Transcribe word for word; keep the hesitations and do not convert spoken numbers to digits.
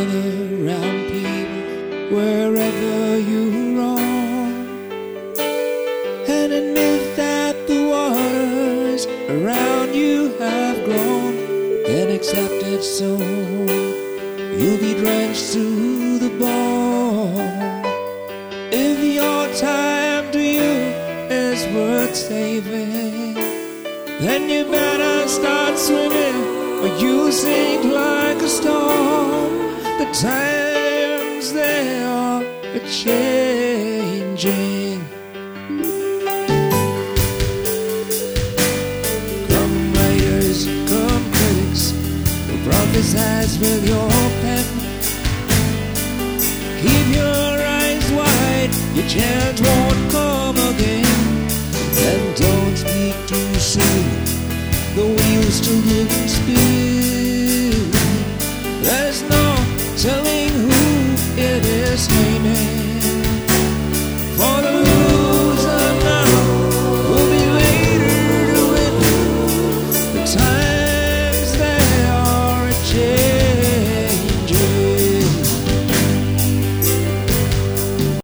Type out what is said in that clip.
gather round people wherever you roam, and admit that the waters around you have grown, then accept it soon. You'll be drenched to the bone. If your time to you is worth saving, then you better start swimming, or you'll sink like a storm. The times they are a-changing. Come writers, come critics, who prophesize with your pen. Keep your eyes wide, your chance won't come again. And don't speak too soon, the wheels still didn't spin.